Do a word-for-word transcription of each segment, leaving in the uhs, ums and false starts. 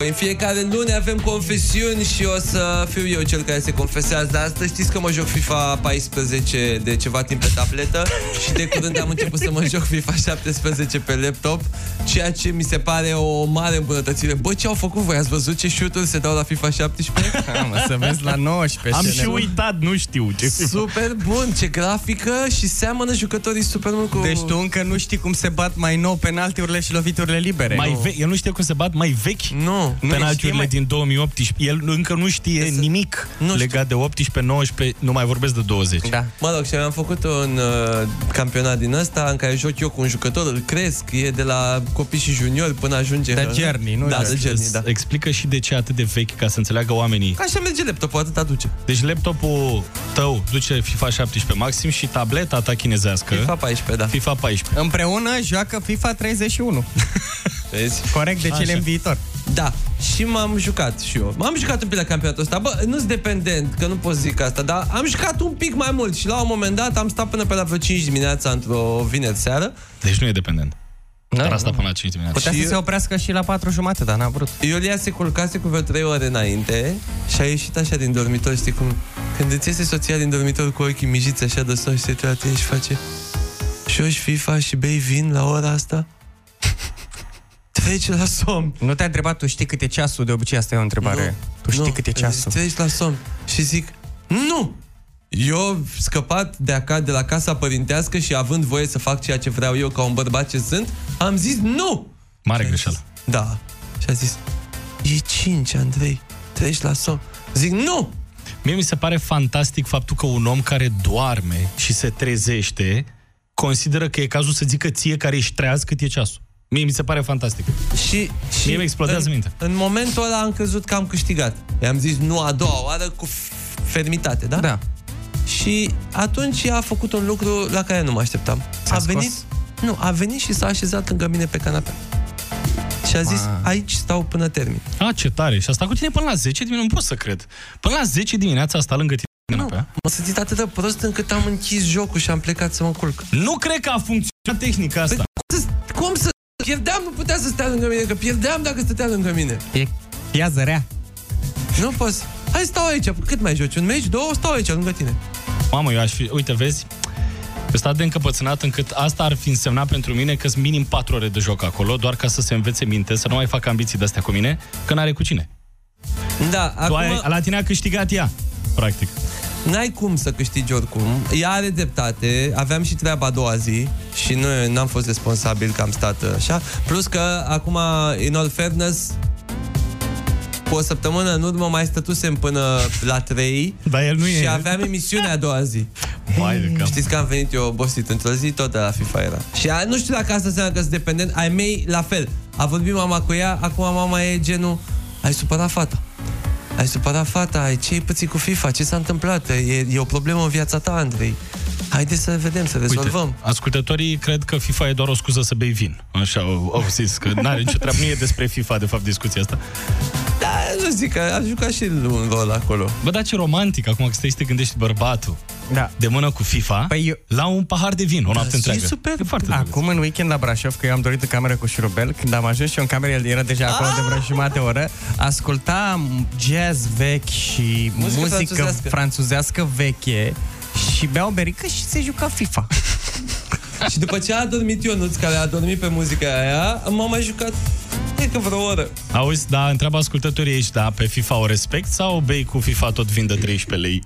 În fiecare luni avem confesiuni și o să fiu eu cel care se confesează. Dar astăzi știți că mă joc FIFA paisprezece de ceva timp pe tabletă și de curând am început să mă joc FIFA șaptesprezece pe laptop, ceea ce mi se pare o mare îmbunătățire. Bă, ce au făcut voi? Ați văzut ce shoot-uri se dau la FIFA șaptesprezece? Am să vezi la nouăsprezece. Am și uitat, nu știu ce FIFA. Super bun, ce grafică și seamănă jucătorii super mult cu... Deci tu încă nu știi cum se bat mai nou penaltiurile și loviturile libere. Mai ve- el nu știe cum se bat mai vechi nu. penaltiurile mai... din două mii optsprezece. El încă nu știe Deci nimic nu legat de optsprezece, nouăsprezece, nu mai vorbesc de douăzeci. Da. Mă rog, și am făcut un uh, campionat din ăsta în care joc eu cu un jucător, îl cresc, e de la copii și juniori până ajunge... De Journey, nu? Da, de Journey, da. Explică și de ce e atât de vechi, ca să înțeleagă oamenii. Așa merge laptopul, atât aduce. Deci laptopul tău duce FIFA șaptesprezece maxim și tableta ta chinezească FIFA paisprezece, da. FIFA paisprezece. Împreună joacă FIFA treizeci și unu. Vezi? Corect, de cele în viitor. Da, și m-am jucat și eu. M-am jucat un pic la campionatul ăsta. Bă, nu-s dependent, că nu pot zic asta, dar am jucat un pic mai mult și la un moment dat am stat până pe la vreo cinci dimineața într-o vineri seară. Deci nu e dependent. Da, Dar asta nu. până la cinci dimineața. Putea și să eu... se oprească și la patru jumate, dar n-a vrut. Iulia se culcase cu vreo trei ore înainte și a ieșit așa din dormitor, știi cum? Când îți iese soția din dormitor cu ochii mijiți așa de sus și se uită la tine și face: joci FIFA și bei vin la ora asta? Treci la somn. Nu te-a întrebat, tu știi cât e ceasul? De obicei asta e o întrebare. Nu, tu știi nu. cât e ceasul? Treci la somn. Și zic: nu! Eu, scăpat de, acasă, de la casa părintească și având voie să fac ceea ce vreau eu ca un bărbat ce sunt, am zis nu! Mare greșeală. Da. Și a zis: e cinci, Andrei, treci la somn. Zic: nu! Mie mi se pare fantastic faptul că un om care doarme și se trezește consideră că e cazul să zică ție care ești treaz cât e ceasul. Mie mi se pare fantastic. Și, și Mie mi explodează în, mintea. În momentul ăla am crezut că am câștigat. I-am zis nu a doua oară cu fermitate, da? Da. Și atunci ea a făcut un lucru la care nu mă așteptam. S-a A scos? venit, nu, a venit și s-a așezat lângă mine pe canapea. Și a zis: Ma. aici stau până termin. A, ce tare. Și asta cu tine până la zece dimineața? Nu pot să cred. Până la zece dimineața a stat lângă tine pe Nu, canapea? m-a simțit atât de prost încât am închis jocul și am plecat să mă culc. Nu cred că a funcționat tehnica asta. Păi, cum să... Pierdeam, nu putea să stea lângă mine, că pierdeam dacă stătea lângă mine. E piază rea. Nu poți. Hai, stau aici. Cât mai joci? Un meci? Două? Stau aici, lângă tine. Mamă, eu aș fi... Uite, vezi? Eu stat de încăpățânat încât asta ar fi însemnat pentru mine că sunt minim patru ore de joc acolo, doar ca să se învețe minte, să nu mai facă ambiții de-astea cu mine, că n-are cu cine. Da, Tu acum... ai, la tine a câștigat ea, practic. N-ai cum să câștigi oricum. Ea are dreptate. Aveam și treaba a doua zi și nu n-am fost responsabil că am stat așa. Plus că acum, in all fairness, cu o săptămână în urmă mai stătusem până la trei. Dar el nu și e. aveam emisiunea a doua zi. Vai de cap. Știți că am venit eu obosit într-o zi, tot de la FIFA era. Și a, nu știu dacă asta înseamnă că sunt dependent. Ai mei, la fel. A vorbit mama cu ea, acum mama e genul: ai supărat fata. Ai supărat fata, ai ce ai pățit cu FIFA? Ce s-a întâmplat? E, e o problemă în viața ta, Andrei. Haideți să vedem, să rezolvăm. Uite, ascultătorii cred că FIFA e doar o scuză să bei vin. Așa au, au zis, că n-are nicio treabă. Nu e despre FIFA, de fapt, discuția asta. Da, nu zic că a jucat și un rol acolo. Bă, dar ce romantic, acum că stai să te gândești bărbatul Da. de mână cu FIFA, Păi eu... la un pahar de vin, o noapte Da, întreagă. e super. E foarte Acum, în weekend la Brașov, că eu am dorit în cameră cu șurubel, când am ajuns și eu în cameră, el era deja acolo de vreo jumătate de oră, asculta jazz vechi și Muzică muzică franțuzească. franțuzească veche și bea o berică și se juca FIFA. Și după ce a dormit Ionuț, care a dormit pe muzica aia, m-am mai jucat, e că vreo oră. Auzi, da, întreabă ascultătorii aici, da, pe FIFA o respect sau bei cu FIFA tot vin de treisprezece lei?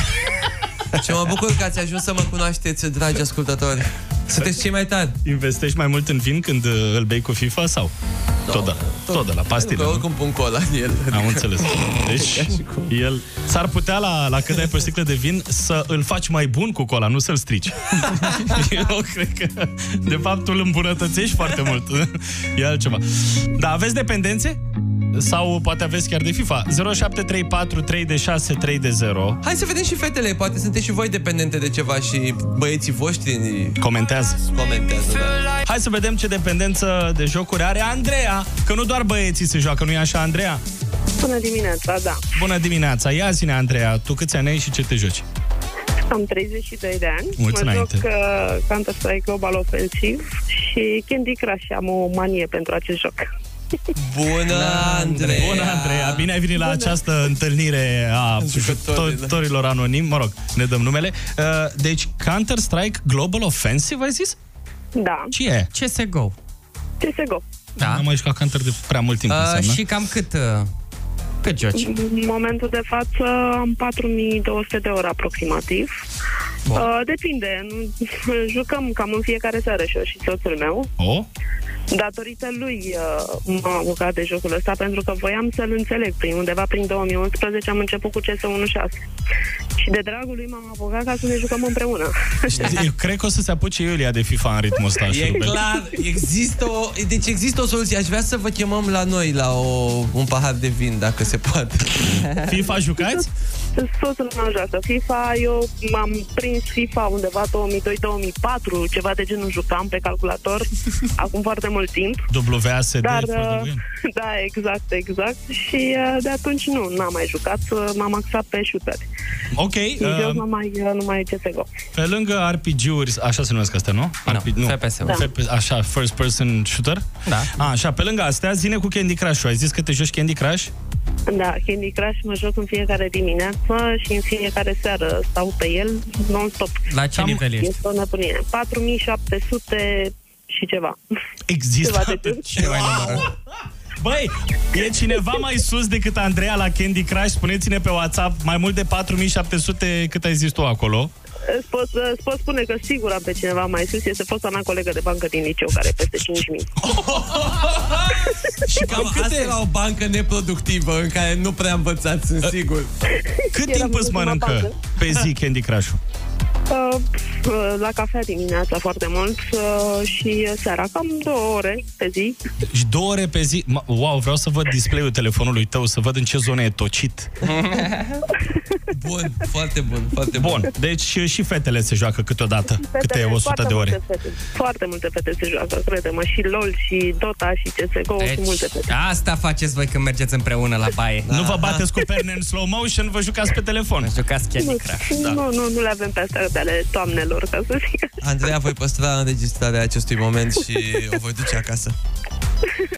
Și mă bucur că ați ajuns să mă cunoașteți, dragi ascultători. Sunteți cei mai tari. Investești mai mult în vin când uh, îl bei cu FIFA sau? No, tot, de la, tot, tot de la pastile, că nu? oricum pun cola în el. Am înțeles. Deci, el s-ar putea la, la cât dai pe o sticlă de vin să îl faci mai bun cu cola, nu să-l strici. Eu cred că, de fapt, îl îmbunătățești foarte mult. E altceva. Da, aveți dependențe? Sau poate aveți chiar de FIFA? zero șapte trei patru trei șase trei zero. Hai să vedem și fetele, poate sunteți și voi dependente de ceva și băieții voștri Comentează. comentează, da. Hai să vedem ce dependență de jocuri are Andreea, că nu doar băieții se joacă, nu-i așa, Andreea? Bună dimineața, da. Bună dimineața, ia zi-ne, Andreea, tu câți ani ai și ce te joci? Am treizeci și doi de ani. Mulți mă înainte. joc uh, Counter-Strike Global Offensive și Candy Crush. Am o manie pentru acest joc. Bună, Andreea! Bună, Andreea! Bine ai venit la această întâlnire a jucătorilor anonimi. Mă rog, ne dăm numele. Deci, Counter-Strike Global Offensive, ai zis? Da. Ce e? C S G O. C S G O. Da. N-am mai jucat Counter de prea mult timp. Uh, și cam cât... Uh... Cât joci? În momentul de față am patru mii două sute de ore aproximativ. Uh, depinde. Jucăm cam în fiecare seară și eu și soțul meu. Oh? Datorită lui uh, m-am apucat de jocul ăsta pentru că voiam să-l înțeleg. Prin, undeva prin două mii unsprezece am început cu C S unu șase. Și de dragul lui m-am apucat ca să ne jucăm împreună. Eu cred că o să se apuce Iulia de FIFA în ritmul ăsta. E clar, există o, deci există o soluție. Aș vrea să vă chemăm la noi la o, un pahar de vin, dacă se poate. FIFA jucați? Soțul meu joacă FIFA, eu m-am prins FIFA undeva două mii doi două mii patru, ceva de genul jucam pe calculator, acum foarte mult timp. W A S D? Dar, da, exact, exact. Și de atunci nu, n-am mai jucat, m-am axat pe shooteri. Ok. Uh, eu nu mai, nu mai C S G O. Pe lângă R P G-uri, așa se numesc astea, nu? No, R P G, nu. F P S. Da. F P S, așa, first person shooter? Da. A, așa, pe lângă astea, zine cu Candy Crush-ul. Ai zis că te joci Candy Crush? Da, Candy Crush mă joc în fiecare dimineață și în fiecare seară stau pe el non-stop. La ce Cam nivel ești? Este o nebunie. patru mii șapte sute și ceva. Există? Ceva de Ce mai numără? Băi, e cineva mai sus decât Andreea la Candy Crush? Spuneți-ne pe WhatsApp mai mult de patru mii șapte sute, cât ai zis tu acolo. Îți pot, îți pot spune că sigur am pe cineva mai sus. Este fosta mea colegă de bancă din liceu, care e peste cinci mii. Și cam asta e la o bancă neproductivă în care nu prea învățați, sunt sigur. Cât timp îți mănâncă pe zi Candy Crush-ul? Uh, la cafea dimineața foarte mult uh, și seara cam două ore pe zi. Și două ore pe zi? Wow, vreau să văd display-ul telefonului tău, să văd în ce zonă e tocit. Bun, foarte bun, foarte bun. Bun, deci și fetele se joacă câteodată, Fetele, câte o sută de ore. Multe fete, foarte multe fete se joacă, crede-mă, și LOL, și Dota, și C S G O, Deci, și multe fete. asta faceți voi când mergeți împreună la baie. Da. Nu vă bateți cu perne în slow motion, vă jucați pe telefon. Jucați Candy Crush. Da. Nu, nu, nu le avem pe astea de ale toamnelor, ca să zic. Andreea, voi păstra înregistrarea acestui moment și o voi duce acasă.